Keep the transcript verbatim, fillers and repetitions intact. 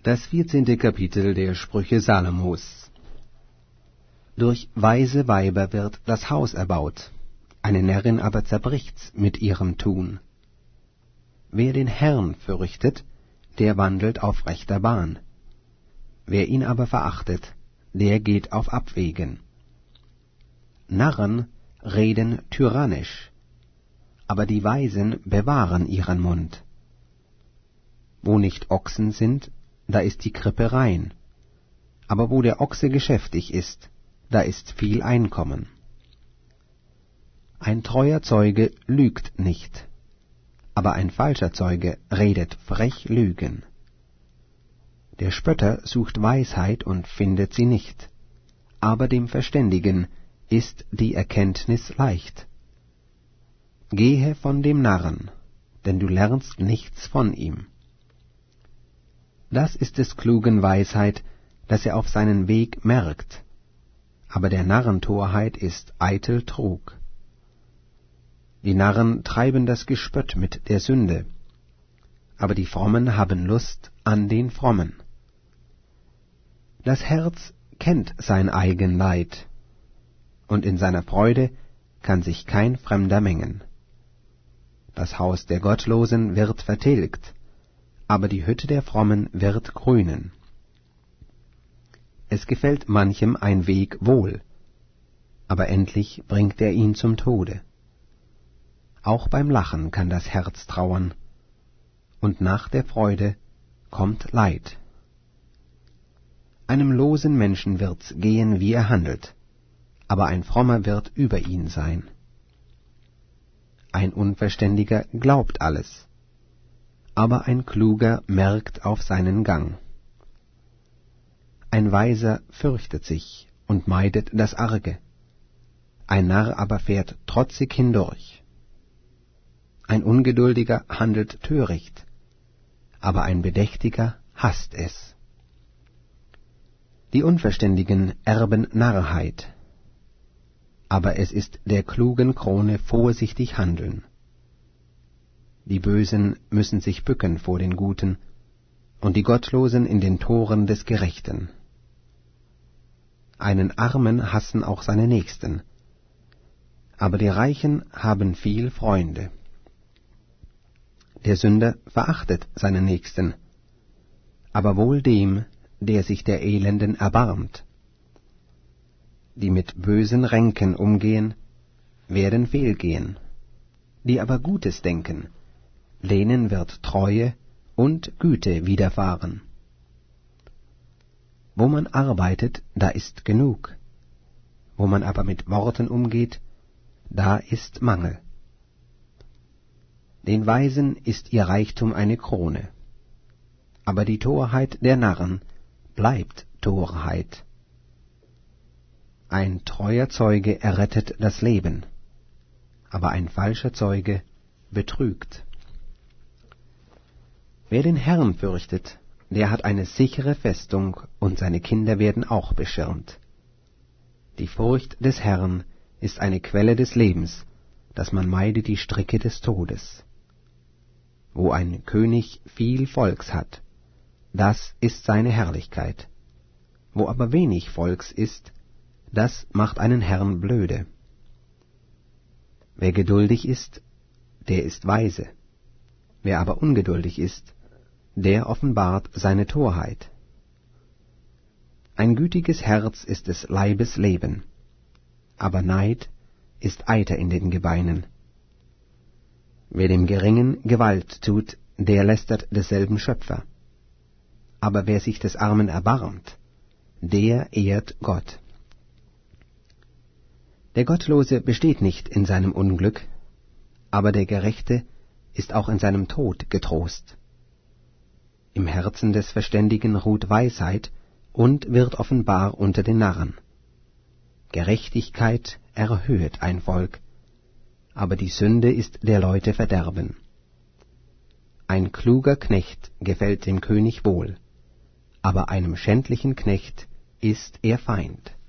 Das vierzehnte Kapitel der Sprüche Salomos. Durch weise Weiber wird das Haus erbaut, eine Närrin aber zerbricht's mit ihrem Tun. Wer den Herrn fürchtet, der wandelt auf rechter Bahn. Wer ihn aber verachtet, der geht auf Abwegen. Narren reden tyrannisch, aber die Weisen bewahren ihren Mund. Wo nicht Ochsen sind, da ist die Krippe rein, aber wo der Ochse geschäftig ist, da ist viel Einkommen. Ein treuer Zeuge lügt nicht, aber ein falscher Zeuge redet frech Lügen. Der Spötter sucht Weisheit und findet sie nicht, aber dem Verständigen ist die Erkenntnis leicht. Gehe von dem Narren, denn du lernst nichts von ihm. Das ist des Klugen Weisheit, dass er auf seinen Weg merkt, aber der Narren Torheit ist eitel Trug. Die Narren treiben das Gespött mit der Sünde, aber die Frommen haben Lust an den Frommen. Das Herz kennt sein eigen Leid, und in seiner Freude kann sich kein Fremder mengen. Das Haus der Gottlosen wird vertilgt, aber die Hütte der Frommen wird grünen. Es gefällt manchem ein Weg wohl, aber endlich bringt er ihn zum Tode. Auch beim Lachen kann das Herz trauern, und nach der Freude kommt Leid. Einem losen Menschen wird's gehen, wie er handelt, aber ein Frommer wird über ihn sein. Ein Unverständiger glaubt alles, aber ein Kluger merkt auf seinen Gang. Ein Weiser fürchtet sich und meidet das Arge, ein Narr aber fährt trotzig hindurch. Ein Ungeduldiger handelt töricht, aber ein Bedächtiger hasst es. Die Unverständigen erben Narrheit, aber es ist der klugen Krone vorsichtig handeln. Die Bösen müssen sich bücken vor den Guten, und die Gottlosen in den Toren des Gerechten. Einen Armen hassen auch seine Nächsten, aber die Reichen haben viel Freunde. Der Sünder verachtet seinen Nächsten, aber wohl dem, der sich der Elenden erbarmt. Die mit bösen Ränken umgehen, werden fehlgehen, die aber Gutes denken, denen wird Treue und Güte widerfahren. Wo man arbeitet, da ist genug, wo man aber mit Worten umgeht, da ist Mangel. Den Weisen ist ihr Reichtum eine Krone, aber die Torheit der Narren bleibt Torheit. Ein treuer Zeuge errettet das Leben, aber ein falscher Zeuge betrügt. Wer den Herrn fürchtet, der hat eine sichere Festung, und seine Kinder werden auch beschirmt. Die Furcht des Herrn ist eine Quelle des Lebens, dass man meide die Stricke des Todes. Wo ein König viel Volks hat, das ist seine Herrlichkeit. Wo aber wenig Volks ist, das macht einen Herrn blöde. Wer geduldig ist, der ist weise. Wer aber ungeduldig ist, der offenbart seine Torheit. Ein gütiges Herz ist des Leibes Leben, aber Neid ist Eiter in den Gebeinen. Wer dem Geringen Gewalt tut, der lästert desselben Schöpfer. Aber wer sich des Armen erbarmt, der ehrt Gott. Der Gottlose besteht nicht in seinem Unglück, aber der Gerechte ist auch in seinem Tod getrost. Im Herzen des Verständigen ruht Weisheit und wird offenbar unter den Narren. Gerechtigkeit erhöhet ein Volk, aber die Sünde ist der Leute Verderben. Ein kluger Knecht gefällt dem König wohl, aber einem schändlichen Knecht ist er Feind.